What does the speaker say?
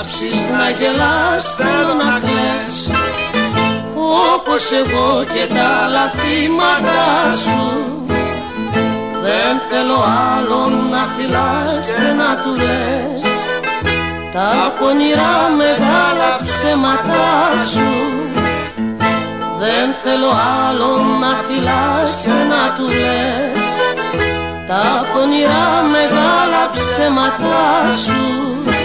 κάψεις, να γελάς, θέλω να κλαις, όπως εγώ και τα άλλα θύματα σου. Δεν θέλω άλλον να φυλάς και να του λες τα πονηρά μεγάλα ψέματά σου. Δεν θέλω άλλον να φυλάς και να του λες τα πονηρά μεγάλα ψέματά σου.